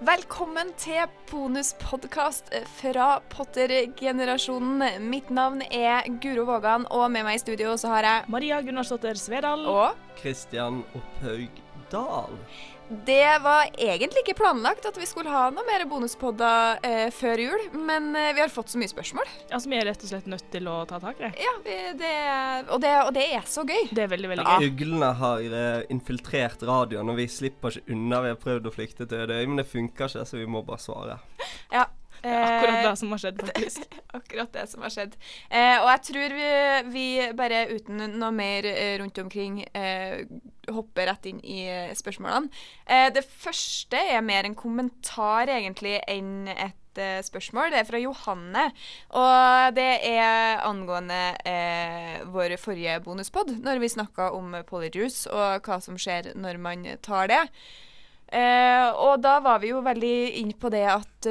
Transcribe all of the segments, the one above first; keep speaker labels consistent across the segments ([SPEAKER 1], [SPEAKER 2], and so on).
[SPEAKER 1] Velkommen til bonuspodcast fra Potter-generasjonen. Mitt navn er Guro Vågan, og med meg i studio så har jeg
[SPEAKER 2] Maria Gunnarsdotter Svedal
[SPEAKER 1] og
[SPEAKER 3] Kristian Opphaug Dahl.
[SPEAKER 1] Det var egentlig ikke planlagt at vi skulle ha noe mer bonuspodder før jul, men vi har fått så mye spørsmål.
[SPEAKER 2] Ja, som vi er rett og slett nødt til å ta tak i.
[SPEAKER 1] Ja, og det er så gøy.
[SPEAKER 2] Det er veldig, veldig gøy.
[SPEAKER 3] Uglene har infiltrert radioen, og vi slipper ikke unna. Vi har prøvd å flykte til Ødøy, men det funker ikke, så vi må bare svare.
[SPEAKER 1] Ja.
[SPEAKER 2] Akkurat det som har skjedd, faktisk.
[SPEAKER 1] Akkurat det som har skjedd. Og jeg tror vi bare uten noe mer rundt omkring hopper rett inn i spørsmålene. Det første er mer en kommentar egentlig enn et spørsmål. Det er fra Johanne, og det er angående vår forrige bonuspod, når vi snakket om Polyjuice og hva som skjer når man tar det. Og da var vi jo veldig inne på det at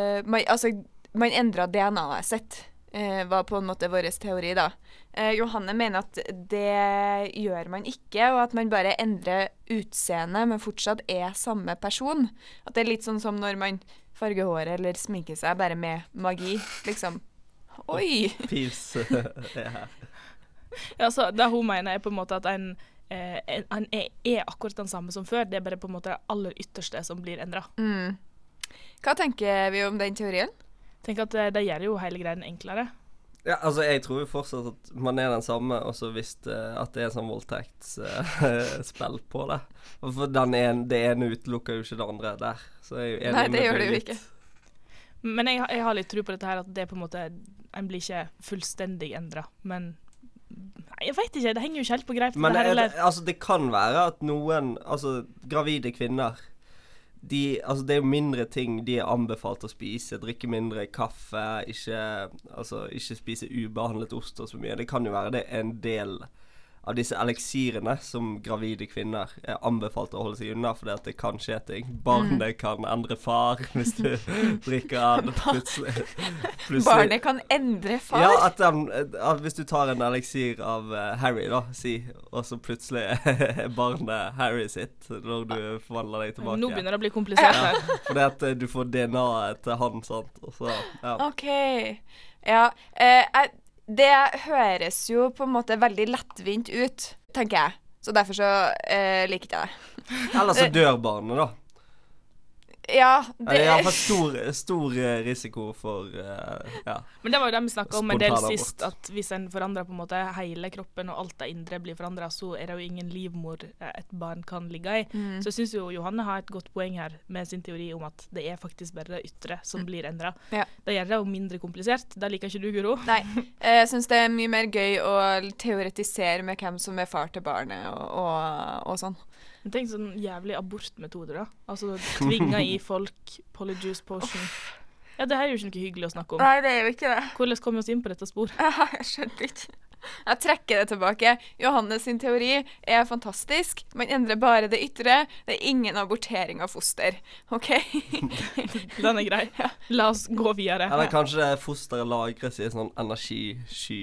[SPEAKER 1] man endret DNA-et sitt, var på en måte vår teori da. Johanne mener at det gjør man ikke, og at man bare endrer utseende, men fortsatt er samme person. At det er litt sånn som når man farger håret eller sminker seg bare med magi, liksom. Oi!
[SPEAKER 3] Pils er her.
[SPEAKER 2] Ja, så det hun mener er på en måte at han er akkurat den samme som før. Det er bare på en måte det aller ytterste som blir endret.
[SPEAKER 1] Hva tenker vi om den teorien?
[SPEAKER 2] Tenk at det gjør jo hele greien enklere.
[SPEAKER 3] Ja, altså jeg tror jo fortsatt at man er den samme, og så visst at det er sånn voldtektsspill på det. For det ene utelukker jo ikke det andre der. Så jeg er jo enig.
[SPEAKER 1] Nei, det gjør det jo ikke.
[SPEAKER 2] Men jeg har litt tro på dette her, at det på en måte, en blir ikke fullstendig endret, men nei, jeg vet ikke, det henger jo ikke helt på greip.
[SPEAKER 3] Men det kan være at noen, gravide kvinner, det er jo mindre ting de er anbefalt å spise, drikke mindre kaffe, ikke spise ubehandlet ost og så mye. Det kan jo være det en del av disse eliksirene som gravide kvinner er anbefalt å holde seg unna, fordi at det kan skje ting. Barnet kan endre far hvis du drikker plutselig.
[SPEAKER 1] Barnet kan endre far?
[SPEAKER 3] Ja, at hvis du tar en eliksir av Harry da, og så plutselig er barnet Harry sitt når du forvandler deg tilbake.
[SPEAKER 2] Nå begynner det å bli komplisert her.
[SPEAKER 3] Fordi at du får DNA-et til han, sant? Og så, ja.
[SPEAKER 1] Ok, ja, det høres jo på en måte veldig lettvint ut, tenker jeg. Så derfor så liker jeg det.
[SPEAKER 3] Eller så dør barnet da.
[SPEAKER 1] Ja,
[SPEAKER 3] det er i hvert fall stor risiko for, ja.
[SPEAKER 2] Men det var jo det vi snakket om en del
[SPEAKER 3] Spontan
[SPEAKER 2] sist, at hvis en forandrer på en måte hele kroppen og alt det indre blir forandret, så er det jo ingen livmor et barn kan ligge i. Så jeg synes jo Johanne har et godt poeng her med sin teori om at det er faktisk bare det ytre som blir endret.
[SPEAKER 1] Ja.
[SPEAKER 2] Det gjør det jo mindre komplisert. Det liker ikke du, Guro?
[SPEAKER 1] Nei, jeg synes det er mye mer gøy å teoretisere med hvem som er far til barnet og sånn.
[SPEAKER 2] Men tenk sånn jævlig abortmetoder da. Altså tvinger i folk Polyjuice potion. Ja, det her er jo ikke noe hyggelig å snakke om.
[SPEAKER 1] Nei, det er jo ikke det.
[SPEAKER 2] Hvordan kommer vi oss inn på dette spor?
[SPEAKER 1] Jeg skjønner ikke. Jeg trekker det tilbake. Johannes sin teori er fantastisk. Man endrer bare det ytre. Det er ingen abortering av foster. Ok?
[SPEAKER 2] Den er grei. Ja. La oss gå videre.
[SPEAKER 3] Eller kanskje fosteret lagres i en sånn energisky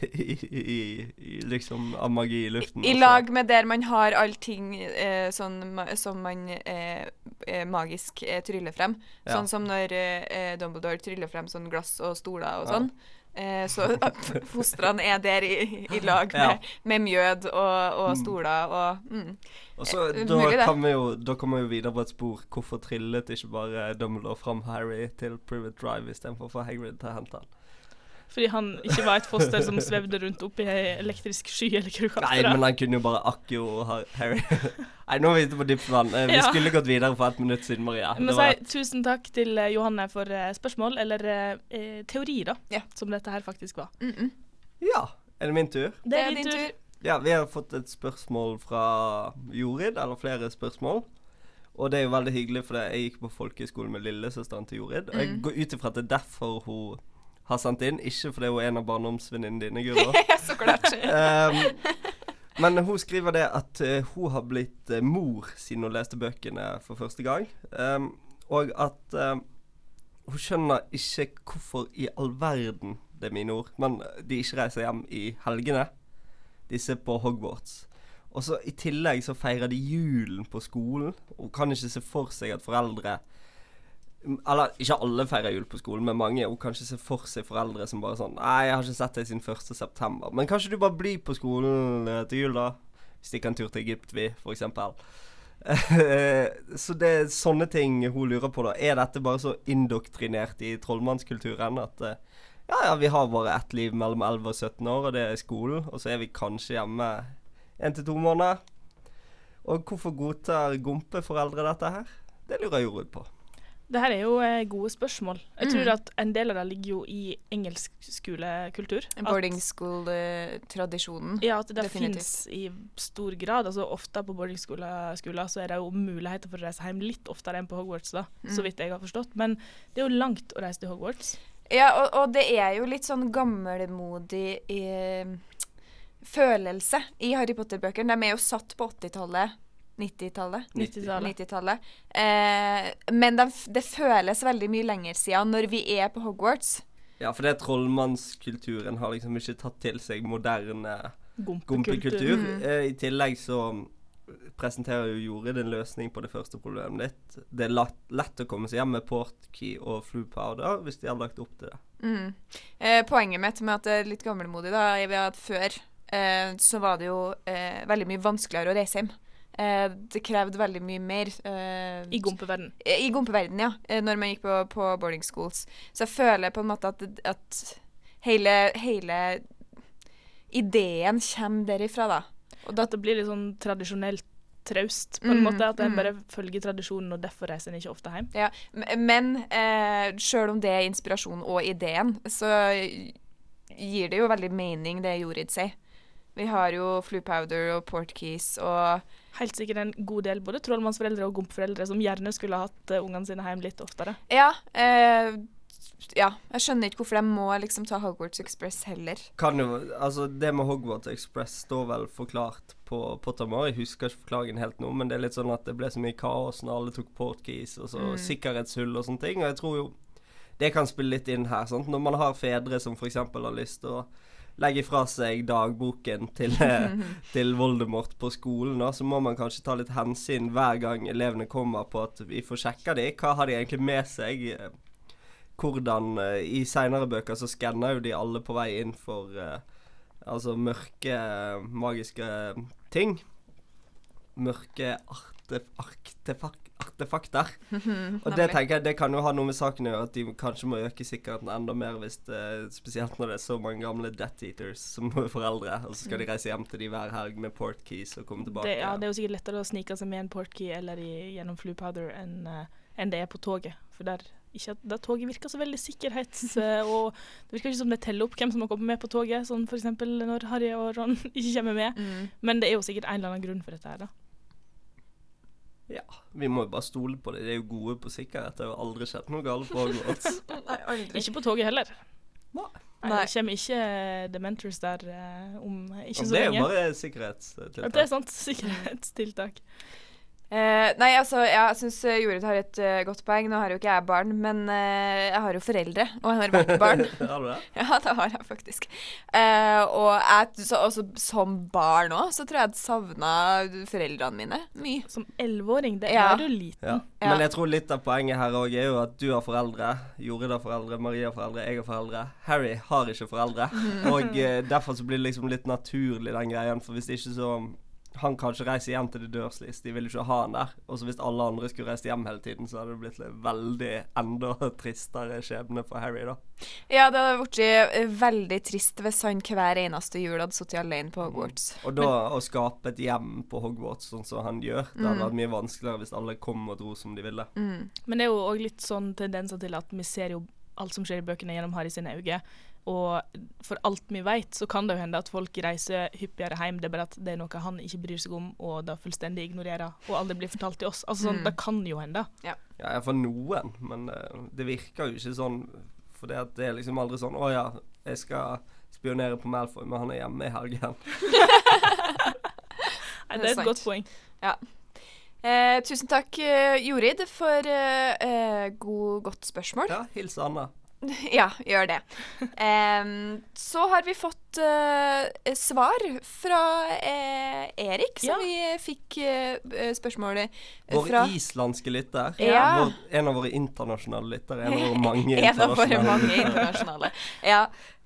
[SPEAKER 3] i liksom av magi i luften.
[SPEAKER 1] I lag med der man har allting sånn, som man magisk tryller frem.
[SPEAKER 3] Ja.
[SPEAKER 1] Sånn som når Dumbledore tryller frem sånn glass og stoler og sånn. Så fostrene er der i lag med mjød og stoler og
[SPEAKER 3] så da kommer vi jo videre på et spor. Hvorfor trillet ikke bare Dumbledore fram Harry til Privet Drive i stedet for Hagrid til å hente han?
[SPEAKER 2] Fordi han ikke var et foster som svevde rundt opp i en elektrisk sky eller krukkaster.
[SPEAKER 3] Nei, men han kunne jo bare akkuv Harry. Nei, nå er vi ute på dypt vann. Vi skulle gått videre for 1 minutt siden, Maria.
[SPEAKER 2] Jeg må si tusen takk til Johanne for spørsmål, eller teori da, som dette her faktisk var.
[SPEAKER 3] Ja, er det min tur?
[SPEAKER 1] Det er din tur.
[SPEAKER 3] Ja, vi har fått et spørsmål fra Jorid, eller flere spørsmål. Og det er jo veldig hyggelig, for jeg gikk på folkeskolen med lillesøsteren til Jorid. Og jeg går ut ifra at det er derfor hun har sendt inn, ikke fordi hun er en av barndomsvenninnene dine, Guro.
[SPEAKER 1] Så klart.
[SPEAKER 3] Men hun skriver det at hun har blitt mor siden hun leste bøkene for første gang. Og at hun skjønner ikke hvorfor i all verden, det er mine ord, men de ikke reiser hjem i helgene. Disse på Hogwarts. Og så i tillegg så feirer de julen på skolen, og kan ikke se for seg at foreldre Eller, ikke alle feirer jul på skolen, men mange og kanskje ser for seg foreldre som bare sånn Nei, jeg har ikke sett deg siden 1. september. Men kanskje du bare blir på skolen til jul, da? Stikke en tur til Egypt, for eksempel. Så det er sånne ting hun lurer på, da. Er dette bare så indoktrinert i trollmannskulturen at ja, vi har bare ett liv mellom 11 og 17 år, og det er skolen, og så er vi kanskje hjemme 1 til 2 måneder. Og hvorfor godtar gompeforeldre dette her? Det lurer jeg jo ut på.
[SPEAKER 2] Det her er jo gode spørsmål. Jeg tror at en del av det ligger jo i engelsk skolekultur.
[SPEAKER 1] Boarding school-tradisjonen.
[SPEAKER 2] Ja, at det finnes i stor grad. Altså ofte på boarding skoler så er det jo muligheter for å reise hjem litt oftere enn på Hogwarts da, så vidt jeg har forstått. Men det er jo langt å reise til Hogwarts.
[SPEAKER 1] Ja, og det er jo litt sånn gammelmodig følelse i Harry Potter-bøkene. De er jo satt på 80-tallet. 90-tallet. Men det føles veldig mye lenger siden når vi er på Hogwarts.
[SPEAKER 3] Ja, for det trollmannskulturen har liksom ikke tatt til seg moderne gompekultur. I tillegg så presenterer jo Jorid en løsning på det første problemet ditt. Det er lett å komme seg hjem med portkey og Floo powder hvis de har lagt opp til det.
[SPEAKER 1] Poenget mitt med at det er litt gammelmodig da, er at før så var det jo veldig mye vanskeligere å reise hjem. Det krevde veldig mye mer
[SPEAKER 2] i gompeverden.
[SPEAKER 1] I gompeverden, ja. Når man gikk på boarding schools. Så jeg føler på en måte at hele ideen kommer derifra, da.
[SPEAKER 2] Og at det blir litt sånn tradisjonelt traust, på en måte. At jeg bare følger tradisjonen, og derfor reiser jeg ikke ofte hjem.
[SPEAKER 1] Ja, men selv om det er inspirasjon og ideen, så gir det jo veldig mening det Jorid sier. Vi har jo Floo powder og portkeys og
[SPEAKER 2] helt sikkert en god del både trollmannsforeldre og gompeforeldre som gjerne skulle ha hatt ungene sine hjem litt oftere.
[SPEAKER 1] Ja, jeg skjønner ikke hvorfor de må liksom ta Hogwarts Express heller.
[SPEAKER 3] Det med Hogwarts Express står vel forklart på Pottermore. Jeg husker ikke forklaringen helt nå, men det er litt sånn at det ble så mye kaos når alle tok portkeys og så sikkerhetshull og sånne ting, og jeg tror jo det kan spille litt inn her, sant? Når man har fedre som for eksempel har lyst til å legge fra seg dagboken til Voldemort på skolen, da, så må man kanskje ta litt hensyn hver gang elevene kommer på at vi får sjekka de. Hva har de egentlig med seg? Hvordan i senere bøker så skanner jo de alle på vei inn for mørke magiske ting. Mørke artefakter. Og det tenker jeg, det kan jo ha noe med saken å gjøre, at de kanskje må øke sikkerheten enda mer, spesielt når det er så mange gamle Death Eaters som foreldre, og så skal de reise hjem til de hver helg med portkeys og komme tilbake.
[SPEAKER 2] Det er jo sikkert lettere å snike seg med en portkey eller gjennom Floo powder enn det er på toget, for der toget virker så veldig sikkerhets, og det virker ikke som det teller opp hvem som har kommet med på toget, sånn for eksempel når Harry og Ron ikke kommer med, men det er jo sikkert en eller annen grunn for dette her da.
[SPEAKER 3] Ja, vi må jo bare stole på det. De er jo gode på sikkerhet. Det har jo aldri skjedd noe galt på Hogwarts.
[SPEAKER 1] Nei, aldri.
[SPEAKER 2] Ikke på toget heller.
[SPEAKER 3] Nei.
[SPEAKER 2] Det kommer ikke Dementors der om ikke så lenge.
[SPEAKER 3] Det er jo bare sikkerhetstiltak.
[SPEAKER 2] Det er sant, sikkerhetstiltak.
[SPEAKER 1] Nei, altså, jeg synes Jorid har et godt poeng. Nå har jo ikke jeg barn, men jeg har jo foreldre, og jeg har vært barn.
[SPEAKER 3] Har du det?
[SPEAKER 1] Ja, det har jeg faktisk. Og også som barn også, så tror jeg jeg savnet foreldrene mine mye.
[SPEAKER 2] Som 11-åring, det er du liten.
[SPEAKER 3] Ja. Men jeg tror litt av poenget her også er jo at du har foreldre, Jorid har foreldre, Maria har foreldre, jeg har foreldre. Harry har ikke foreldre, og derfor så blir det liksom litt naturlig den greien, for hvis det ikke så han kanskje reiser hjem til The Dursleys, de vil ikke ha han der. Og så hvis alle andre skulle reist hjem hele tiden, så hadde det blitt veldig enda tristere skjebne for Harry da. Ja, det hadde vært veldig trist hvis han hver eneste jul hadde sittet alene på Hogwarts. Og da å skape et hjem på Hogwarts sånn som han gjør, det hadde vært mye vanskeligere hvis alle kom og dro som de ville.
[SPEAKER 2] Men det er jo også litt sånn tendenser til at vi ser jo alt som skjer i bøkene gjennom Harry sine øyne. Og for alt vi vet, så kan det jo hende at folk reiser hyppigere hjem. Det er bare at det er noe han ikke bryr seg om, og da fullstendig ignorerer, og aldri blir fortalt til oss. Altså sånn, det kan jo hende. Ja, for noen, men det virker jo ikke sånn, for det er liksom aldri sånn, å ja, jeg skal spionere på Malfoy, men han er hjemme i helgen. Nei, det er et godt poeng.
[SPEAKER 1] Ja. Tusen takk, Jorid, for godt spørsmål.
[SPEAKER 3] Ja, hils Anna.
[SPEAKER 1] Ja, gjør det. Så har vi fått svar fra Erik, som vi fikk spørsmålet fra.
[SPEAKER 3] Vår islandske lytter.
[SPEAKER 1] Ja.
[SPEAKER 3] En av våre internasjonale lytter. En av våre mange
[SPEAKER 1] En av våre
[SPEAKER 3] internasjonale.
[SPEAKER 1] mange internasjonale. Ja.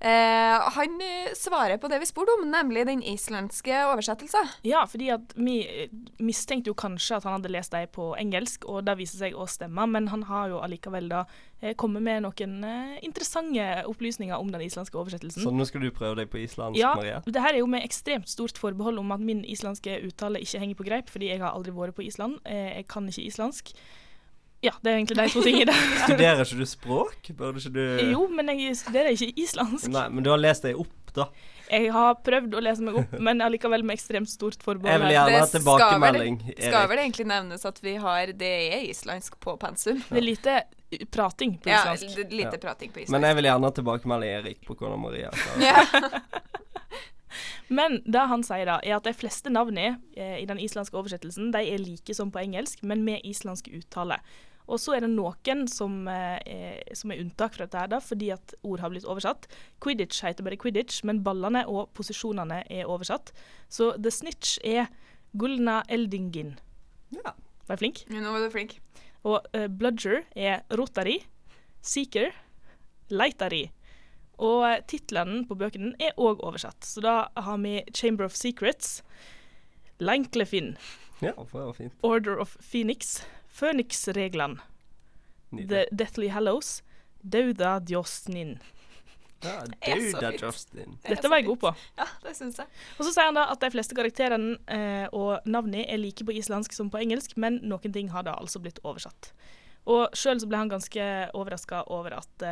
[SPEAKER 1] Han svarer på det vi spurte om, nemlig den islandske oversettelsen.
[SPEAKER 2] Ja, fordi at vi mistenkte jo kanskje at han hadde lest dem på engelsk, og det viser seg å stemme, men han har jo allikevel da kommet med noen interessante opplysninger om den islandske oversettelsen.
[SPEAKER 3] Så nå skal du prøve deg på islandsk,
[SPEAKER 2] Ja,
[SPEAKER 3] Maria?
[SPEAKER 2] det her er jo med ekstremt stort forbehold om at min islandske uttale ikke henger på greip, fordi jeg har aldri vært på Island. Jeg kan ikke islandsk. Ja, det er egentlig de to tingene.
[SPEAKER 3] Studerer ikke du språk? Burde ikke du...
[SPEAKER 2] Jo, men jeg studerer ikke islandsk.
[SPEAKER 3] Nei, men du har lest deg opp, da.
[SPEAKER 2] Jeg har prøvd å lese meg opp, men allikevel med ekstremt stort
[SPEAKER 3] Jeg
[SPEAKER 2] forbehold.
[SPEAKER 3] vil
[SPEAKER 2] her.
[SPEAKER 3] gjerne ha tilbakemelding,
[SPEAKER 1] Skal vel egentlig nevnes at det er islandsk på pensum.
[SPEAKER 2] Det er lite prating på islandsk.
[SPEAKER 1] Ja, lite prating på islandsk.
[SPEAKER 3] Men jeg vil gjerne ha tilbakemelding, Erik, på hvordan Maria klarer.
[SPEAKER 1] Ja.
[SPEAKER 2] Men det han sier da, er at de fleste navnene i den islandske oversettelsen, de er like som på engelsk, men med islandsk uttale. Og så er det noen som er unntak fra dette her da, fordi at ord har blitt oversatt. Quidditch heter bare Quidditch, men ballene og posisjonene er oversatt. Så The Snitch er Gulna Eldingin.
[SPEAKER 3] Ja.
[SPEAKER 2] Var jeg flink?
[SPEAKER 1] Nå var du flink.
[SPEAKER 2] Og Bludger er Rotari, Seeker, Leitari. Og titlene på bøkene er også oversatt. Så da har vi Chamber of Secrets, Lanklefin,
[SPEAKER 3] Ja, det var fint.
[SPEAKER 2] Order of Phoenix, Phoenix-reglene,
[SPEAKER 3] Nydelig.
[SPEAKER 2] The Deathly Hallows, Dauda Djosnin.
[SPEAKER 3] Ja,
[SPEAKER 1] er så
[SPEAKER 3] Dauda
[SPEAKER 1] fint.
[SPEAKER 3] Justin.
[SPEAKER 2] Dette var jeg god på.
[SPEAKER 1] Ja, det synes jeg.
[SPEAKER 2] Og så sier han da at de fleste karakterene og navnene er like på islandsk som på engelsk, men noen ting har da altså blitt oversatt. Og selv så ble han ganske overrasket over at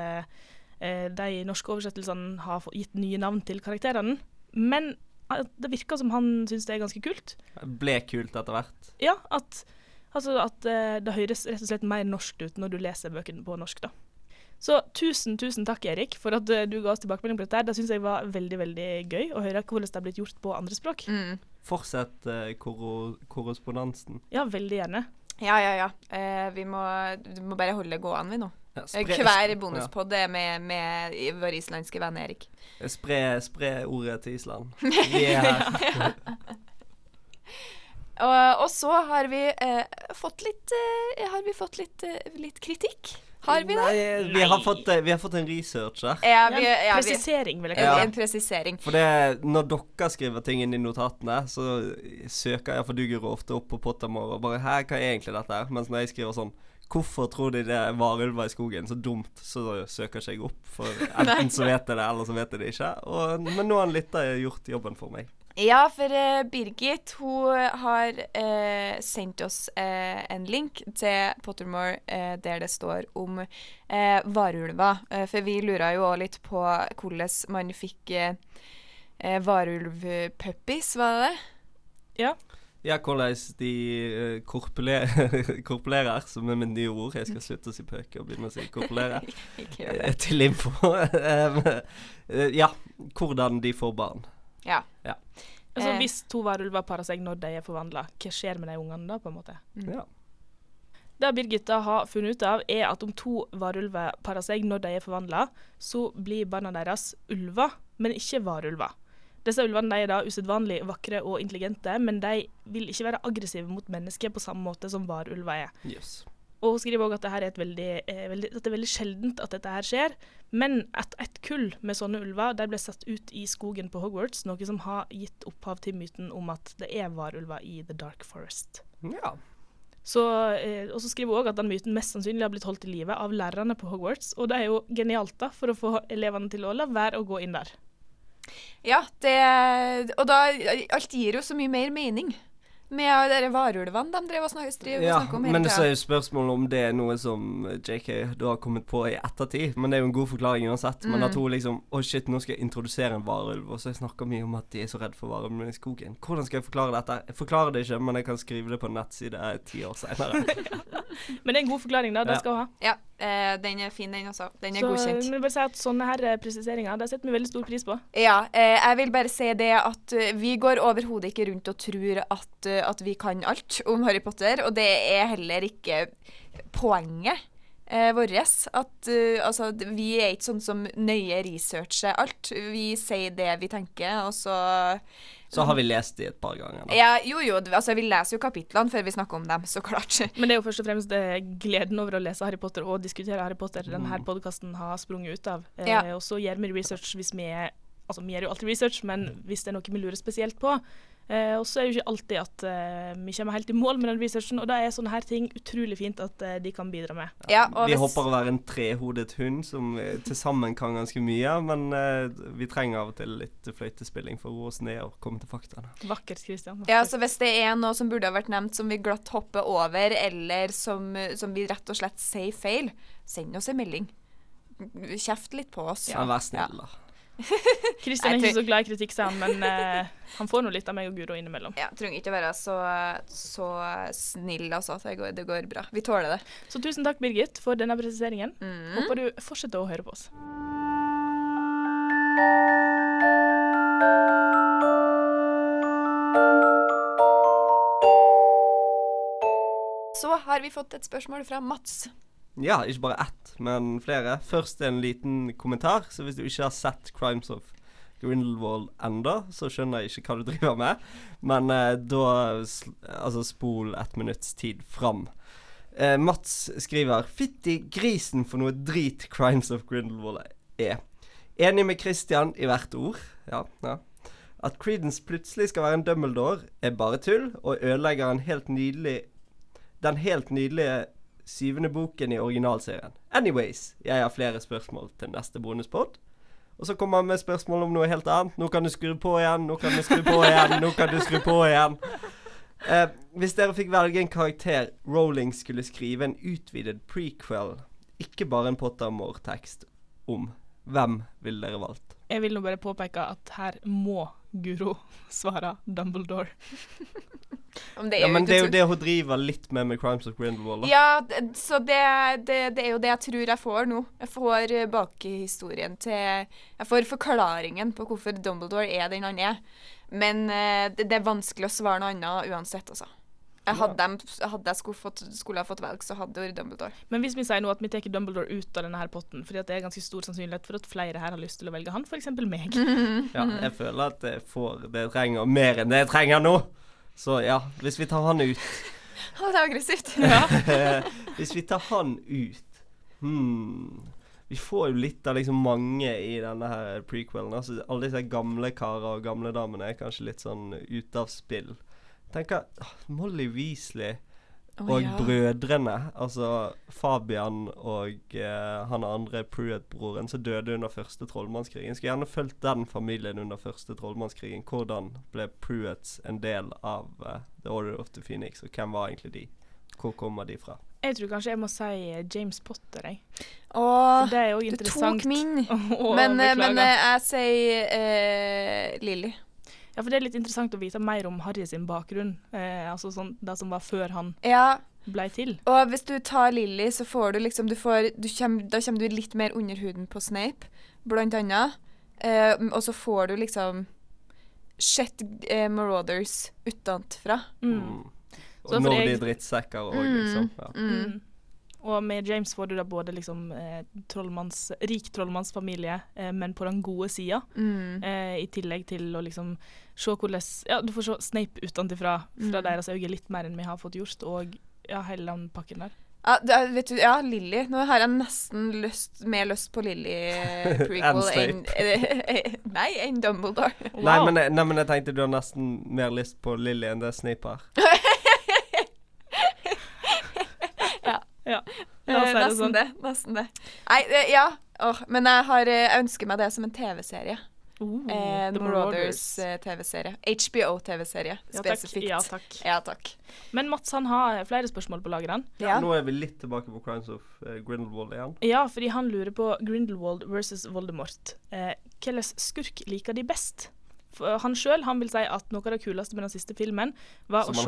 [SPEAKER 2] de norske oversettelsene har gitt nye navn til karakterene, men det virker som han synes det er ganske kult.
[SPEAKER 3] Det ble kult etter hvert.
[SPEAKER 2] Ja, at det høres rett og slett mer norsk ut når du leser bøkene på norsk da. Så tusen takk, Erik, for at du ga oss tilbakemelding på dette her. Det synes jeg var veldig, veldig gøy å høre hvordan det har blitt gjort på andre språk.
[SPEAKER 3] Fortsett korrespondansen.
[SPEAKER 2] Ja, veldig gjerne.
[SPEAKER 1] Ja. Du må bare holde gående vi nå.
[SPEAKER 3] Ja,
[SPEAKER 1] Hver bonuspodd er med vår islandske venn Erik.
[SPEAKER 3] Spre ordet til Island. Vi er her.
[SPEAKER 1] Og så har vi fått litt kritikk. Har vi det?
[SPEAKER 3] Nei, vi har fått en research her.
[SPEAKER 2] Presisering, vil jeg kalle det.
[SPEAKER 1] En presisering.
[SPEAKER 3] For det, når dere skriver ting inn i notatene, så søker jeg for du går ofte opp på Pottermore og bare, hva er egentlig dette her? Mens når jeg skriver sånn, hvorfor tror de det er varulver i skogen? Så dumt, så søker ikke jeg opp. For enten så vet jeg det, eller så vet jeg det ikke. Men nå har en lytter gjort jobben for meg.
[SPEAKER 1] Ja, for Birgit, hun har sendt oss en link til Pottermore der det står om varulver. For vi lurer jo også litt på hvordan man fikk varulvpuppies, var det det?
[SPEAKER 2] Ja.
[SPEAKER 3] Ja, hvordan de korpulerer, som er mitt nye ord. Jeg skal slutte å si pøke og begynne å si korpulere.
[SPEAKER 1] Ikke gjør det.
[SPEAKER 3] Til info. Ja, hvordan de får barn.
[SPEAKER 1] Ja.
[SPEAKER 2] Altså, hvis to varulver parer seg når de er forvandlet, hva skjer med de ungene da, på en måte?
[SPEAKER 3] Ja.
[SPEAKER 2] Det Birgitta har funnet ut av, er at om to varulver parer seg når de er forvandlet, så blir barna deres ulver, men ikke varulver. Disse ulvene de er da usedvanlig vakre og intelligente, men de vil ikke være aggressive mot mennesker på samme måte som varulver er.
[SPEAKER 3] Yes.
[SPEAKER 2] Og hun skriver også at det her er at det er veldig sjeldent at dette her skjer, men at et kull med sånne ulver der ble satt ut i skogen på Hogwarts, noe som har gitt opphav til myten om at det er varulver i The Dark Forest.
[SPEAKER 3] Ja.
[SPEAKER 2] Så, og så skriver hun også at den myten mest sannsynlig har blitt holdt i live av lærerne på Hogwarts, og det er jo genialt da, for å få elevene til å la være å gå inn der.
[SPEAKER 1] Ja, og da, alt gir jo så mye mer mening. Med de varulvene de drev og snakke om hele
[SPEAKER 3] men så
[SPEAKER 1] tiden.
[SPEAKER 3] er jo spørsmålet om det er noe som JK du har kommet på i ettertid, men det er jo en god forklaring uansett. Men at hun liksom, shit, nå skal jeg introdusere en varulv, og så jeg snakker mye om at de er så redd for varulven i skogen. Hvordan skal jeg forklare dette? Jeg forklarer det ikke, men jeg kan skrive det på en nettside 10 år senere.
[SPEAKER 2] Men det er en god forklaring da, det skal hun ha.
[SPEAKER 1] Ja, den er fin den også. Den er
[SPEAKER 2] så,
[SPEAKER 1] godkjent.
[SPEAKER 2] Men bare si at sånne her presiseringer, det setter vi veldig stor pris på.
[SPEAKER 1] Ja, jeg vil bare si det at vi går overhodet ikke rundt og tror at vi kan alt om Harry Potter, og det er heller ikke poenget. våres. At altså, vi er ikke sånn som nøye researcher alt. Vi sier det vi tenker, og
[SPEAKER 3] Så har vi lest de et par ganger. Da.
[SPEAKER 1] Ja, jo, altså vi leser jo kapitlene før vi snakker om dem, så klart.
[SPEAKER 2] Men det er jo først og fremst gleden over å lese Harry Potter og diskutere Harry Potter denne podcasten har sprunget ut av. Og så gjør vi research hvis vi gjør jo alltid research, men hvis det er noe vi lurer spesielt på. Og så er det jo ikke alltid at vi kommer helt i mål med den researchen, og da er sånne her ting utrolig fint at de kan bidra med.
[SPEAKER 1] Ja,
[SPEAKER 3] vi håper å være en trehodet hund som til sammen kan ganske mye, men vi trenger av og til litt fløytespilling for å roe oss ned og komme til faktaene.
[SPEAKER 2] Vakkert, Kristian.
[SPEAKER 1] Ja, så hvis det er noe som burde ha vært nevnt som vi glatt hopper over, eller som vi rett og slett sier feil, send oss en melding. Kjeft litt på oss.
[SPEAKER 3] Ja, vær snill da.
[SPEAKER 2] Kristian er ikke så glad i kritikk, sa han, men han får noe litt av meg og Guro innimellom.
[SPEAKER 1] Ja, trenger ikke å være så snill, altså. Det går bra. Vi tåler det.
[SPEAKER 2] Så tusen takk, Birgit, for denne presiseringen. Håper du fortsetter å høre på oss.
[SPEAKER 1] Så har vi fått et spørsmål fra Mats.
[SPEAKER 3] Ja, ikke bare ett, men flere. Først en liten kommentar, så hvis du ikke har sett Crimes of Grindelwald enda, så skjønner jeg ikke hva du driver med. Men spol 1 minutts tid fram. Mats skriver, fytti grisen for noe drit Crimes of Grindelwald er. Enig med Christian i hvert ord. Ja. At Credence plutselig skal være en Dumbledore er bare tull, og ødelegger den helt nydelige 7. boken i originalserien. Anyways, jeg har flere spørsmål til neste bonuspod. Og så kommer han med spørsmål om noe helt annet. Nå kan du skru på igjen, nå kan du skru på igjen, nå kan du skru på igjen. Hvis dere fikk velge en karakter Rowling skulle skrive en utvidet prequel, ikke bare en Pottermore-tekst om, hvem ville dere valgt?
[SPEAKER 2] Jeg vil nå bare påpeke at her må Guro svare Dumbledore.
[SPEAKER 3] Men det er jo det hun driver litt med Crimes of Grindelwald.
[SPEAKER 1] Ja, så det er jo det jeg tror jeg får nå. Jeg får bakhistorien jeg får forklaringen på hvorfor Dumbledore er den han er. Men det er vanskelig å svare noe annet uansett, altså. Hadde jeg skulle ha fått velg, så hadde det vært Dumbledore.
[SPEAKER 2] Men hvis vi sier nå at vi tar Dumbledore ut av denne her potten, fordi at det er ganske stor sannsynlighet for at flere her har lyst til å velge han, for eksempel meg.
[SPEAKER 3] Ja, jeg føler at det trenger mer enn det jeg trenger nå. Så ja, hvis vi tar han ut.
[SPEAKER 1] Det er aggressivt. Ja.
[SPEAKER 3] Hvis vi tar han ut, vi får jo litt av liksom mange i denne her prequelen. Altså, alle disse gamle karer og gamle damene er kanskje litt sånn ute av spill. Tenker Molly Weasley og brødrene, altså Fabian og han andre Pruitt-broren som døde under første trollmannskrigen. Skulle gjerne følt den familien under første trollmannskrigen. Hvordan ble Pruitts en del av The Order of the Phoenix, og hvem var egentlig de? Hvor kommer de fra?
[SPEAKER 2] Jeg tror kanskje jeg må si James Potter, jeg. For det er jo interessant.
[SPEAKER 1] Du tok min. Men jeg sier Lily.
[SPEAKER 2] Ja, for det er litt interessant å vite mer om Harry sin bakgrunn, altså sånn, det som var før han ble til.
[SPEAKER 1] Og hvis du tar Lily, så får du liksom, da kommer du litt mer under huden på Snape, blant annet. Og så får du liksom shit Marauders utenfra.
[SPEAKER 3] Og når de drittsekker og liksom. Ja.
[SPEAKER 2] Og med James får du da både liksom rik trollmannsfamilie, men på den gode sida, i tillegg til å liksom se hvordan, du får se Snape utenfra fra deres øye litt mer enn vi har fått gjort, og hele den pakken der.
[SPEAKER 1] Vet du, Lily, nå har jeg nesten mer lyst på Lily prequel enn Dumbledore.
[SPEAKER 3] Wow. Nei, men jeg tenkte du har nesten mer lyst på Lily enn det Snape har.
[SPEAKER 1] Nesten det. Nei, men jeg ønsker meg det som en TV-serie. The Marauders TV-serie. HBO-TV-serie, spesifikt. Ja, takk.
[SPEAKER 2] Men Mats, han har flere spørsmål på lageren.
[SPEAKER 3] Ja. Nå er vi litt tilbake på Crimes of Grindelwald igjen.
[SPEAKER 2] Ja, fordi han lurer på Grindelwald versus Voldemort. Hvilken skurk liker de best? For han selv, han vil si at noe av det kuleste med den siste filmen var å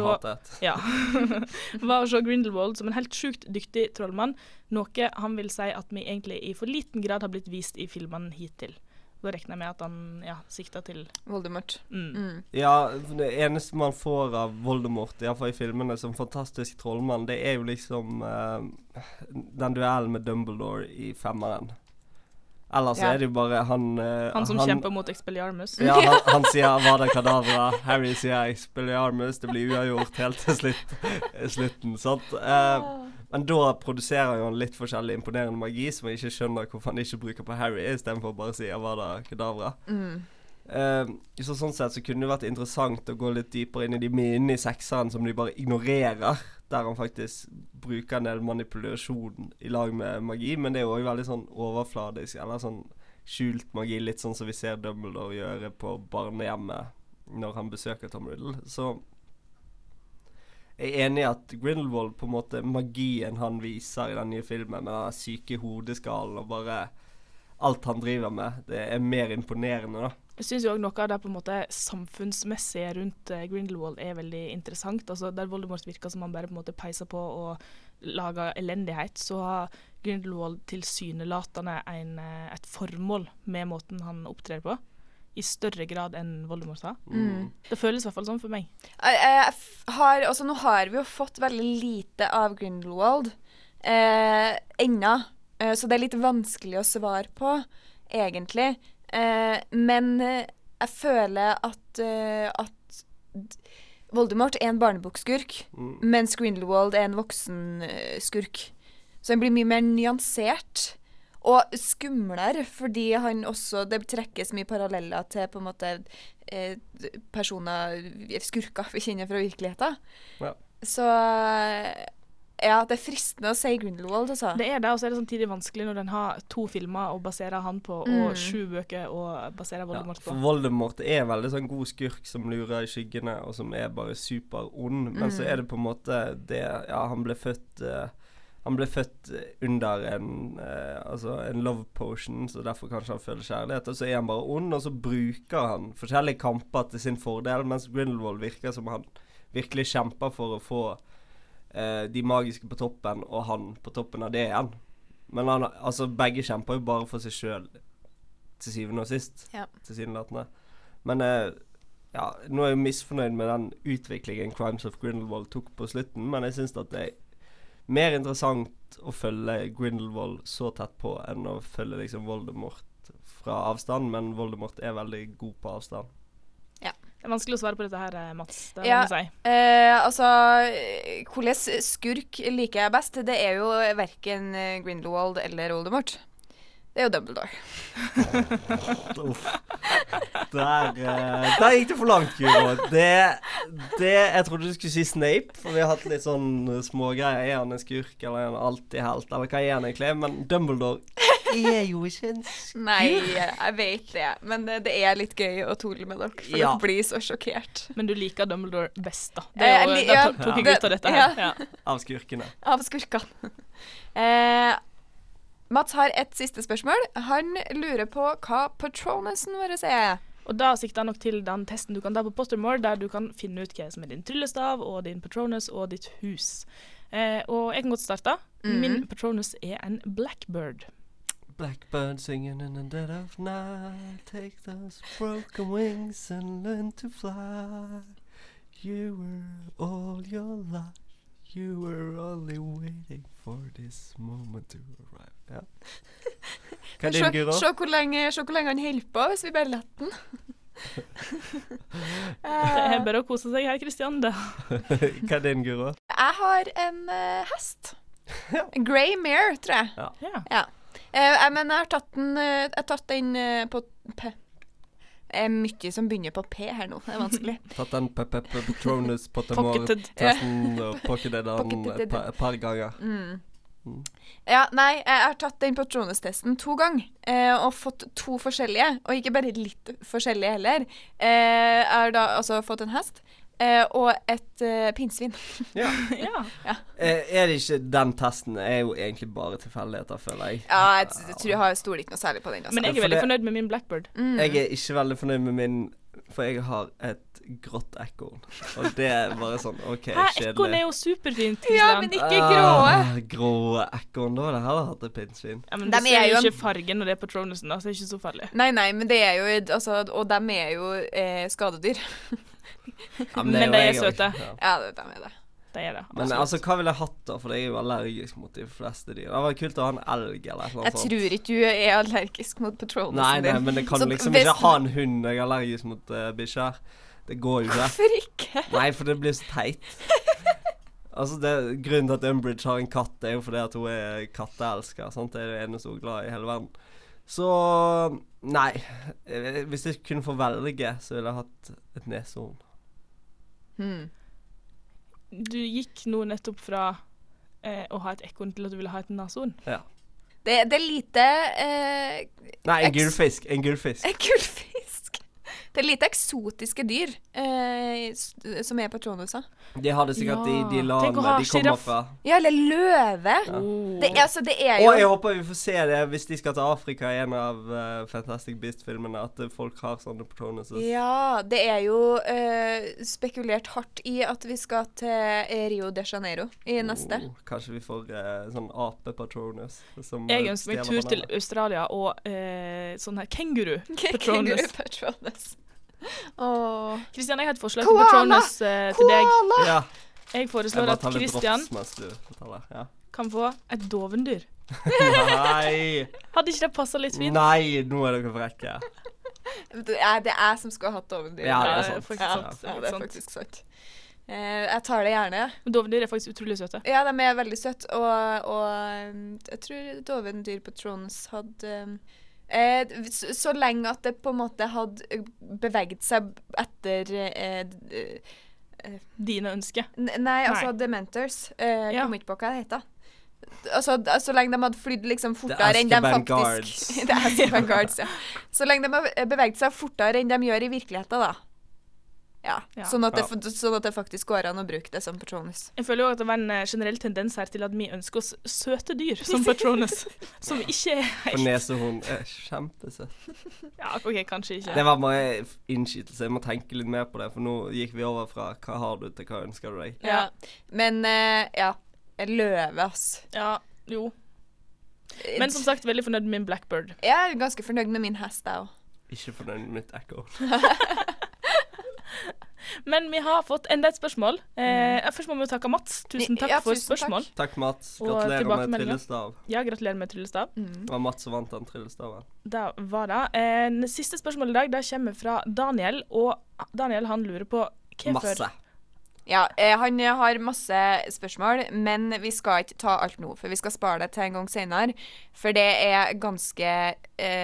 [SPEAKER 2] se Grindelwald som en helt sjukt dyktig trollmann, noe han vil si at vi egentlig i for liten grad har blitt vist i filmene hittil. Så regner jeg med at han sikter til
[SPEAKER 1] Voldemort.
[SPEAKER 3] Ja, det eneste man får av Voldemort, i hvert fall i filmene, som fantastisk trollmann, det er jo liksom den duellen med Dumbledore i 5'eren. Ellers er det jo bare han
[SPEAKER 2] som kjemper mot Expelliarmus.
[SPEAKER 3] Ja, han sier Vada Kedavra, Harry sier Expelliarmus, det blir uavgjort helt til slutten, sant? Men da produserer jo han litt forskjellig imponerende magi, som jeg ikke skjønner hvorfor han ikke bruker på Harry, i stedet for å bare si Avada Kedavra. Sånn sett så kunne det vært interessant å gå litt dypere inn i de minnene i 6'eren som de bare ignorerer, der han faktisk bruker en del manipulasjon i lag med magi, men det er jo også veldig sånn overfladisk, eller sånn skjult magi, litt sånn som vi ser Dumbledore gjøre på barnehjemmet når han besøker Tom Riddle. Så jeg er enig i at Grindelwald på en måte, magien han viser i den nye filmen, med den syke hodeskallen og bare alt han driver med, det er mer imponerende da.
[SPEAKER 2] Jeg synes jo også noe av det på en måte samfunnsmessige rundt Grindelwald er veldig interessant. Altså der Voldemort virker som han bare på en måte peiser på og lager elendighet, så har Grindelwald tilsynelatende et formål med måten han opptrer på. I større grad enn Voldemort sa. Det føles i hvert fall sånn for meg.
[SPEAKER 1] Nå har vi jo fått veldig lite av Grindelwald ennå, så det er litt vanskelig å svare på, egentlig. Men jeg føler at Voldemort er en barnebokskurk, mens Grindelwald er en voksen skurk. Så han blir mye mer nyansert. Og skumlere, fordi han også, det trekkes mye paralleller til på en måte personer, skurker vi kjenner fra virkeligheten. Ja. Så ja, det er fristende å si Grindelwald, altså.
[SPEAKER 2] Det er det, og så er det samtidig vanskelig når den har 2 filmer å basere han på, og 7 bøker å basere Voldemort på.
[SPEAKER 3] For Voldemort er veldig sånn god skurk som lurer i skyggene, og som er bare super ond, men så er det på en måte det, han ble født under en love potion, så derfor kanskje han føler kjærlighet, og så er han bare ond, og så bruker han forskjellige kamper til sin fordel, mens Grindelwald virker som han virkelig kjemper for å få de magiske på toppen, og han på toppen av det igjen. Men begge kjemper jo bare for seg selv, til syvende og sist, til sydenlatende. Men nå er jeg misfornøyd med den utviklingen Crimes of Grindelwald tok på slutten, men jeg synes at det er mer interessant å følge Grindelwald så tett på enn å følge liksom Voldemort fra avstand, men Voldemort er veldig god på avstand.
[SPEAKER 1] Ja.
[SPEAKER 2] Det er vanskelig å svare på dette her, Mats. Det må jeg si.
[SPEAKER 1] Hvordan skurk liker jeg best? Det er jo hverken Grindelwald eller Voldemort. Det er jo Dumbledore.
[SPEAKER 3] Der gikk det for langt, Guro. Jeg trodde du skulle si Snape, for vi har hatt litt sånn smågreier. Er han en skurk, eller er han alltid helt, eller hva er han egentlig? Men Dumbledore er jo ikke en skurk.
[SPEAKER 1] Nei, jeg vet det, men det er litt gøy å tole med dere, for dere blir så sjokkert.
[SPEAKER 2] Men du liker Dumbledore best, da. Det er jo, da tok jeg ut av dette her. Ja.
[SPEAKER 3] Av skurkene.
[SPEAKER 1] Av skurkene. Mats har et siste spørsmål. Han lurer på hva Patronusen vår er.
[SPEAKER 2] Og da sikter han nok til den testen du kan ta på Pottermore, der du kan finne ut hva som er din tryllestav, og din Patronus, og ditt hus. Og jeg kan godt starte. Min Patronus er en Blackbird.
[SPEAKER 3] Blackbird singing in the dead of night, take those broken wings and learn to fly. You were all your life, you were only waiting for this moment to arrive. Ja. Hva er din, Guro?
[SPEAKER 1] Se hvor lenge han holder på, hvis vi bare lett den.
[SPEAKER 2] Det er bare å kose seg her, Kristian.
[SPEAKER 3] Hva er din, Guro?
[SPEAKER 1] Jeg har en hest. En Grey Mare, tror jeg. Ja. Men jeg har tatt den på P. Det er mye som begynner på P her nå, det er vanskelig.
[SPEAKER 3] Tatt den Patronus Pottermore-testen og pocketed den et par ganger.
[SPEAKER 1] Ja, nei, jeg har tatt den Patronus-testen 2 ganger, og fått 2 forskjellige, og ikke bare litt forskjellige heller. Jeg har da altså fått en hest, og et pinnsvin.
[SPEAKER 3] Ja. Er det ikke den testen er jo egentlig bare tilfeldigheter, føler jeg.
[SPEAKER 1] Ja, jeg tror jeg stoler ikke noe særlig på den. Altså.
[SPEAKER 2] Men jeg er veldig fornøyd med min Blackbird.
[SPEAKER 3] Jeg er ikke veldig fornøyd med min For jeg har et grått ekorn. Og det er bare sånn, OK,
[SPEAKER 2] Hæ,
[SPEAKER 3] kjedelig.
[SPEAKER 2] ekorn er jo superfint,
[SPEAKER 1] Ja,
[SPEAKER 2] Kristian.
[SPEAKER 1] men ikke gråe.
[SPEAKER 3] Grå ekorn, da hadde jeg heller hatt et pinnsvin.
[SPEAKER 2] Ja, men
[SPEAKER 1] De
[SPEAKER 2] du ser
[SPEAKER 1] er
[SPEAKER 2] jo
[SPEAKER 1] jo
[SPEAKER 2] ikke fargen når det er Patronusen, da, så det er ikke så farlig.
[SPEAKER 1] Nei, men det er jo, altså, og de er jo skadedyr.
[SPEAKER 3] Ja,
[SPEAKER 2] Men
[SPEAKER 3] det
[SPEAKER 2] de
[SPEAKER 3] jo
[SPEAKER 2] er
[SPEAKER 3] jeg også.
[SPEAKER 2] søte.
[SPEAKER 3] Ja.
[SPEAKER 1] Ja, de er det.
[SPEAKER 2] Det er det.
[SPEAKER 3] Men
[SPEAKER 2] absolutt.
[SPEAKER 3] altså, hva ville jeg hatt da? For jeg er jo allergisk mot de fleste dyr. Det var kult å ha en elg eller noe
[SPEAKER 1] Jeg
[SPEAKER 3] sånt.
[SPEAKER 1] tror ikke du er allergisk mot patronusen
[SPEAKER 3] Nei,
[SPEAKER 1] din.
[SPEAKER 3] men det kan
[SPEAKER 1] Så
[SPEAKER 3] liksom
[SPEAKER 1] hvis-
[SPEAKER 3] ikke ha en hund jeg er allergisk mot bikkjer. Det går jo ikke.
[SPEAKER 1] Hvorfor ikke?
[SPEAKER 3] Nei, for det blir så teit. Altså, grunnen til at Umbridge har en katt, er jo fordi at hun er katteelsker. Sant? Det er det eneste hun er glad i hele verden. Så nei. Hvis jeg kunne få velge, så ville jeg hatt et neshorn.
[SPEAKER 2] Du gikk nå nettopp fra å ha et ekorn til at du ville ha et nashorn.
[SPEAKER 1] Det er lite
[SPEAKER 3] Nei, en gullfisk. En gullfisk.
[SPEAKER 1] En gullfisk. Det er lite eksotiske dyr som er patronuser.
[SPEAKER 3] De har det sikkert i de
[SPEAKER 2] Ja. Tenk å
[SPEAKER 3] landene
[SPEAKER 2] ha
[SPEAKER 3] de kommer
[SPEAKER 2] giraff.
[SPEAKER 3] fra.
[SPEAKER 1] Ja, eller løve.
[SPEAKER 2] Oh.
[SPEAKER 1] Det er
[SPEAKER 3] Og jeg
[SPEAKER 1] jo
[SPEAKER 3] håper vi får se det hvis de skal til Afrika i en av Fantastic Beast-filmene, at folk har sånne patronuses.
[SPEAKER 1] Ja, det er jo spekulert hardt i at vi skal til Rio de Janeiro i neste.
[SPEAKER 3] Kanskje vi får sånn ape-patronus. som,
[SPEAKER 2] Jeg ønsker meg
[SPEAKER 3] stjeler
[SPEAKER 2] tur til
[SPEAKER 3] bananer.
[SPEAKER 2] Australia og sånn her kenguru.
[SPEAKER 1] Kenguru
[SPEAKER 2] Patronus.
[SPEAKER 1] Patronus. Åh.
[SPEAKER 2] Kristian, jeg har et forslag
[SPEAKER 1] Koala!
[SPEAKER 2] til Patronus til deg.
[SPEAKER 1] Koala!
[SPEAKER 3] Ja.
[SPEAKER 2] Jeg foreslår at Kristian
[SPEAKER 3] mens du forteller. Ja.
[SPEAKER 2] kan få et dovendyr.
[SPEAKER 3] Nei!
[SPEAKER 2] Hadde ikke det passa litt fint?
[SPEAKER 3] Nei, nå er dere frekke.
[SPEAKER 1] Det er jeg som skulle ha hatt dovendyr.
[SPEAKER 3] Ja, det er
[SPEAKER 2] Ja,
[SPEAKER 3] sant.
[SPEAKER 2] faktisk
[SPEAKER 1] Ja,
[SPEAKER 2] sant.
[SPEAKER 1] ja, det er
[SPEAKER 2] sant.
[SPEAKER 1] faktisk sant. Jeg tar det gjerne.
[SPEAKER 2] Men dovendyr er faktisk utrolig søte.
[SPEAKER 1] Ja, de er veldig søte, og jeg tror dovendyr Patronus hadde så lenge at det på en måte hadde beveget seg etter
[SPEAKER 2] Dine ønsker.
[SPEAKER 1] Nei, altså Dementors.
[SPEAKER 2] Ja.
[SPEAKER 1] Kom ikke på hva det heter. Altså, så lenge de hadde flydd liksom
[SPEAKER 3] The
[SPEAKER 1] fortere enn de
[SPEAKER 3] Azkaban
[SPEAKER 1] faktisk
[SPEAKER 3] Guards.
[SPEAKER 1] The Azkaban Guards, ja. Så lenge de har beveget seg fortere enn de gjør i virkeligheten, da. Ja.
[SPEAKER 2] Ja.
[SPEAKER 1] Sånn at det faktisk går an å bruke det som Patronus.
[SPEAKER 2] Jeg føler jo at det var en generell tendens her til at vi ønsker oss søte dyr som Patronus. Som ikke er
[SPEAKER 3] For
[SPEAKER 2] helt
[SPEAKER 3] nesehorn er kjempesøtt.
[SPEAKER 2] Ja, OK, kanskje ikke.
[SPEAKER 3] Det var bare innskytelse. Jeg må tenke litt mer på det, for nå gikk vi over fra hva har du til hva ønsker du deg.
[SPEAKER 1] Ja. Men ja. Løve, ass.
[SPEAKER 2] Ja, jo. Men som sagt, veldig fornøyd med min Blackbird.
[SPEAKER 1] Jeg er ganske fornøyd med min hest, jeg òg.
[SPEAKER 3] Ikke fornøyd med mitt ekorn.
[SPEAKER 2] Men vi har fått enda et spørsmål. Først må vi takke Mats. Tusen takk
[SPEAKER 1] Ja,
[SPEAKER 2] for
[SPEAKER 1] tusen takk.
[SPEAKER 2] spørsmål.
[SPEAKER 3] Takk, Mats.
[SPEAKER 2] Og
[SPEAKER 3] Gratulerer med
[SPEAKER 2] tilbakemeldinger.
[SPEAKER 3] tryllestav.
[SPEAKER 2] Ja, gratulerer med tryllestav.
[SPEAKER 3] Det var Mats som vant den tryllestaven.
[SPEAKER 2] Det var det. Det siste spørsmålet i dag det kommer fra Daniel, og Daniel han lurer på hvorfor
[SPEAKER 3] Masse.
[SPEAKER 1] Ja, han har masse spørsmål, men vi skal ikke ta alt nå, for vi skal spare det til en gang senere. For det er ganske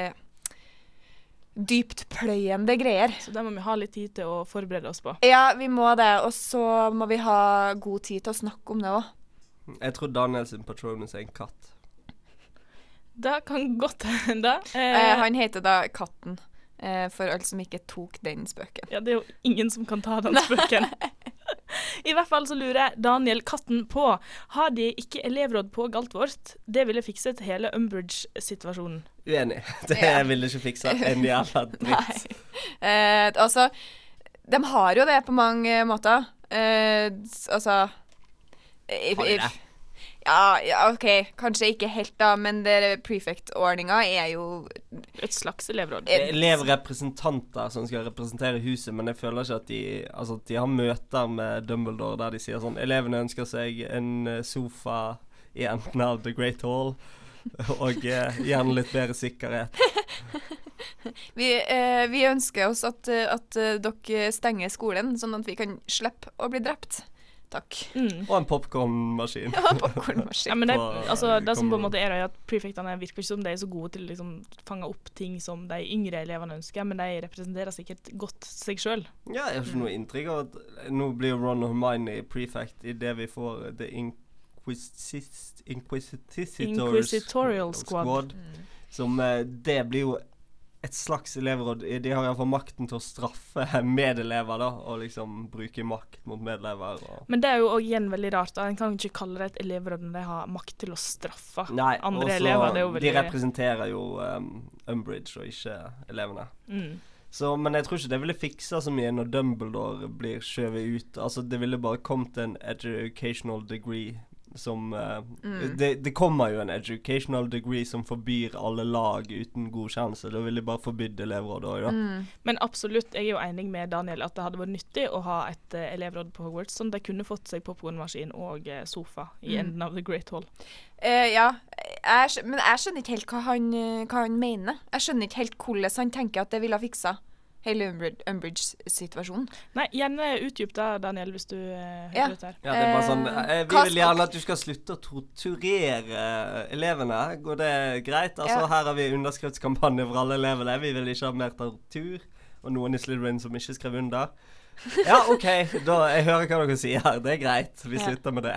[SPEAKER 1] dyptpløyende greier.
[SPEAKER 2] Så det må vi ha litt tid til å forberede oss på.
[SPEAKER 1] Ja, vi må det, og så må vi ha god tid til å snakke om det òg.
[SPEAKER 3] Jeg tror Daniel sin Patronus er en katt.
[SPEAKER 2] Det kan godt hende.
[SPEAKER 1] Han heter da Katten, for alle som ikke tok den spøken.
[SPEAKER 2] Ja, det er jo ingen som kan ta den spøken. I hvert fall så lurer Daniel Katten på har de ikke elevråd på Galtvort. Det ville fikset hele Umbridge-situasjonen.
[SPEAKER 3] Uenig. Det
[SPEAKER 1] Ja.
[SPEAKER 3] ville ikke fikse en jævla dritt.
[SPEAKER 1] Altså, de har jo det på mange måter. Altså
[SPEAKER 3] Har de det?
[SPEAKER 1] Ja, OK, kanskje ikke helt, da, men prefect-ordninga er jo
[SPEAKER 2] Et slags elevråd.
[SPEAKER 3] Det er elevrepresentanter som skal representere huset, men jeg føler ikke at de har møter med Dumbledore der de sier sånn elevene ønsker seg en sofa i enden av The Great Hall, og gjerne litt bedre sikkerhet.
[SPEAKER 1] Vi ønsker oss at dere stenger skolen, sånn at vi kan slippe å bli drept. Takk.
[SPEAKER 3] Og en popcornmaskin.
[SPEAKER 1] Ja, popcornmaskin.
[SPEAKER 2] Ja, men det,
[SPEAKER 3] på-
[SPEAKER 2] altså, det som på en
[SPEAKER 3] kommer-
[SPEAKER 2] måte er at prefectene virker ikke som de er så gode til å liksom, fange opp ting som de yngre elevene ønsker, men de representerer sikkert godt seg selv.
[SPEAKER 3] Ja, jeg har ikke noe inntrykk av at nå blir Ron og Hermione prefect i det vi får The
[SPEAKER 2] Inquisitorial Squad.
[SPEAKER 3] Som det blir jo et slags elevråd. De har iallfall makten til å straffe medelever, da, og liksom bruke makt mot medelever.
[SPEAKER 2] Men det er jo også igjen veldig rart. Da. En kan ikke kalle det et elevråd når de har makt til å straffe andre elever. Det er jo
[SPEAKER 3] de
[SPEAKER 2] veldig
[SPEAKER 3] representerer jo Umbridge og ikke elevene.
[SPEAKER 2] mm.
[SPEAKER 3] Så, men jeg tror ikke det ville fiksa så mye når Dumbledore blir skjøvet ut. Altså, det ville bare kommet en educational degree som det kommer jo en educational degree som forbyr alle lag uten godkjennelse. Da vil de bare forbyde elevrådet også, da.
[SPEAKER 2] Men absolutt, jeg er jo enig med Daniel at det hadde vært nyttig å ha et elevråd på Hogwarts, sånn at de kunne fått seg popcornmaskin og sofa i enden av The Great Hall.
[SPEAKER 1] Ja, men jeg skjønner ikke helt hva han mener. Jeg skjønner ikke helt hvordan han tenker at det ville ha fiksa hele Umbridge-situasjonen.
[SPEAKER 2] Nei, gjerne utdyp da, Daniel, hvis du hører ut her.
[SPEAKER 3] Ja, det er bare sånn, vi vil gjerne at du skal slutte å torturere elevene. Går det greit? Altså, her har vi underskriftskampanje for alle elevene. Vi vil ikke ha mer tortur. Og noen i Slytherin som ikke skrev under. Ja, ok, da, jeg hører hva dere sier her. Det er greit, vi slutter med det.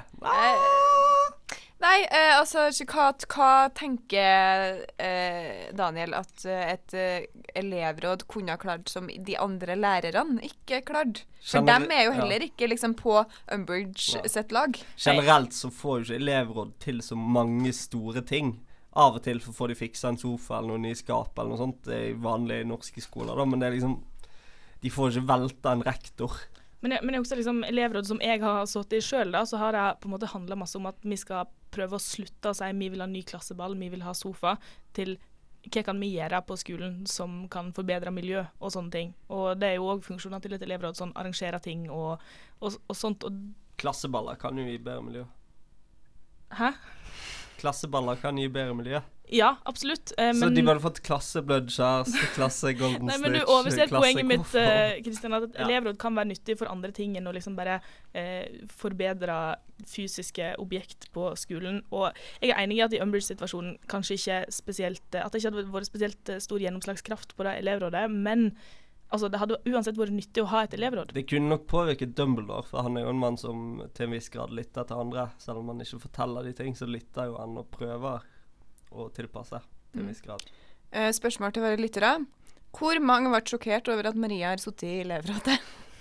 [SPEAKER 1] Nei, altså, hva tenker Daniel at et elevråd kunne ha klart som de andre lærerne ikke klart? For dem er jo heller ikke liksom på Umbridge sitt lag.
[SPEAKER 3] Generelt så får jo ikke elevråd til så mange store ting. Av og til får de fiksa en sofa eller noen i skap eller noe sånt i vanlige norske skoler, da, men det er liksom, de får ikke velta en rektor.
[SPEAKER 2] Men jeg også liksom elevråd som jeg har sittet i selv da, så har det på en måte handlet masse om at vi skal prøve å slutte å si vi vil ha ny klasseball, vi vil ha sofa, til hva kan vi gjøre på skolen som kan forbedre miljø og sånne ting. Og det er jo også funksjoner til et elevråd, sånn arrangere ting og sånt. Og
[SPEAKER 3] klasseballer kan jo gi bedre miljø.
[SPEAKER 2] Hæ?
[SPEAKER 3] Klasseballer kan gi bedre miljø.
[SPEAKER 2] Ja, absolutt.
[SPEAKER 3] Så de burde fått klassebludgers, klasse golden snitch,
[SPEAKER 2] Nei, men du overser poenget mitt, Kristian, at elevråd kan være nyttig for andre ting enn å liksom bare forbedre fysiske objekt på skolen. Og jeg er enig i at i Umbridge-situasjonen kanskje ikke spesielt, at det ikke hadde vært spesielt stor gjennomslagskraft på det elevrådet, men altså, det hadde uansett vært nyttig å ha et elevråd.
[SPEAKER 3] Det kunne nok påvirket Dumbledore, for han er jo en mann som til en viss grad lytter til andre. Selv om han ikke forteller de ting, så lytter jo han og prøver å tilpasse til en viss grad.
[SPEAKER 1] Spørsmål til våre lyttere. Hvor mange ble sjokkert over at Maria har sittet i elevrådet?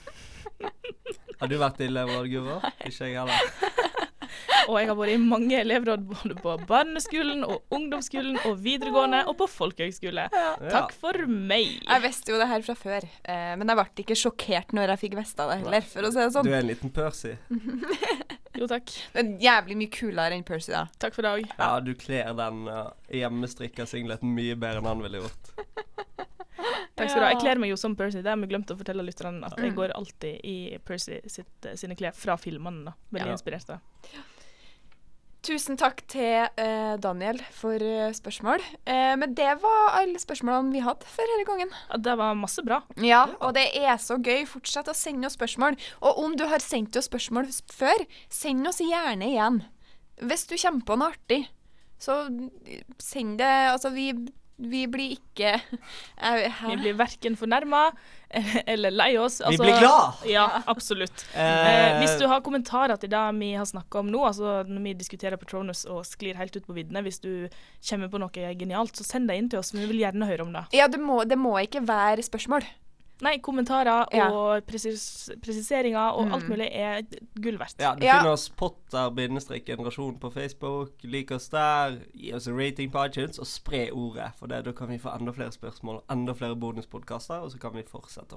[SPEAKER 3] Har du vært i elevråd, Guro? Ikke jeg heller.
[SPEAKER 2] Og jeg har vært i mange elevråd både på barneskolen og ungdomsskolen og videregående og på folkehøgskole. Takk for meg.
[SPEAKER 1] Jeg visste jo det her fra før, men jeg ble ikke sjokkert når jeg fikk vite det heller, for å si det sånn.
[SPEAKER 3] Du er en liten Percy.
[SPEAKER 2] Jo, takk.
[SPEAKER 1] Det er jævlig mye kulere enn Percy, da.
[SPEAKER 2] Takk for dag.
[SPEAKER 3] Ja, du kler den hjemmestrikka singleten mye bedre enn han ville gjort.
[SPEAKER 2] Takk skal du ha. Jeg kler meg jo som Percy. Det har vi glemt å fortelle lytterne at jeg går alltid i Percy sine klær fra filmene. Veldig inspirert da.
[SPEAKER 1] Tusen takk til Daniel for spørsmål. Men det var alle spørsmålene vi hadde for denne gangen.
[SPEAKER 2] Ja, det var masse bra.
[SPEAKER 1] Ja, og det er så gøy. Fortsett å sende oss spørsmål. Og om du har sendt oss spørsmål før, send oss gjerne igjen. Hvis du kommer på noe artig, så send det. Altså, vi blir ikke
[SPEAKER 2] Vi blir hverken fornærmet eller lei oss. Altså,
[SPEAKER 3] vi blir glad!
[SPEAKER 2] Ja, absolutt. Hvis du har kommentarer til det vi har snakket om nå, altså når vi diskuterer Patronus og sklir helt ut på viddene, hvis du kommer på noe genialt, så send det inn til oss. Vi vil gjerne høre om det.
[SPEAKER 1] Ja, det må ikke være spørsmål.
[SPEAKER 2] Nei, kommentarer og presiseringer og alt mulig er gull verdt.
[SPEAKER 3] Ja, du finner oss Potter-generasjon på Facebook. Lik oss der, gi oss en rating på iTunes og spre ordet. For da kan vi få enda flere spørsmål, enda flere bonuspodcaster, og så kan vi fortsette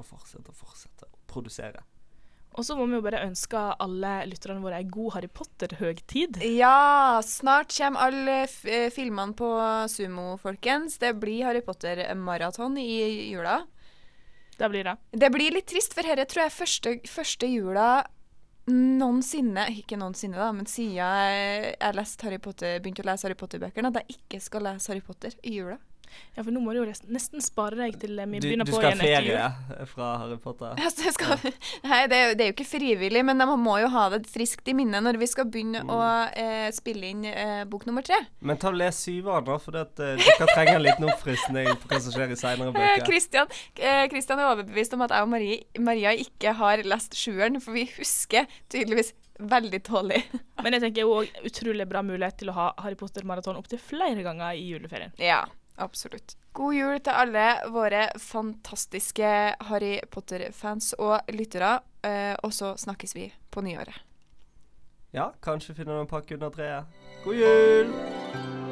[SPEAKER 3] å produsere.
[SPEAKER 2] Og så må vi jo bare ønske alle lytterne våre en god Harry Potter-høgtid.
[SPEAKER 1] Ja, snart kommer alle filmene på Sumo, folkens. Det blir Harry Potter-maraton i jula.
[SPEAKER 2] Det blir det. Det
[SPEAKER 1] blir litt trist, for dette tror jeg første jula noensinne, ikke noensinne da, men siden jeg begynte å lese Harry Potter-bøkene, at jeg ikke skal lese Harry Potter i jula.
[SPEAKER 2] Ja, for nå må du jo nesten spare deg til vi begynner på
[SPEAKER 3] igjen etter jul. Du skal
[SPEAKER 2] ha
[SPEAKER 3] ferie fra Harry Potter.
[SPEAKER 1] Ja, nei, det er jo ikke frivillig, men de må jo ha det friskt i minnet når vi skal begynne å spille inn bok nummer 3.
[SPEAKER 3] Men ta og les 7-eren da, for dere trenger en liten oppfriskning på hva som skjer i senere bøker.
[SPEAKER 1] Kristian er overbevist om at jeg og Maria ikke har lest 7-eren, for vi husker tydeligvis veldig dårlig.
[SPEAKER 2] Men jeg tenker jo også utrolig bra mulighet til å ha Harry Potter-maraton opp til flere ganger i juleferien.
[SPEAKER 1] Ja. Absolutt. God jul til alle våre fantastiske Harry Potter-fans og lyttere, og så snakkes vi på nyåret.
[SPEAKER 3] Ja, kanskje finner du en pakke under treet. God jul!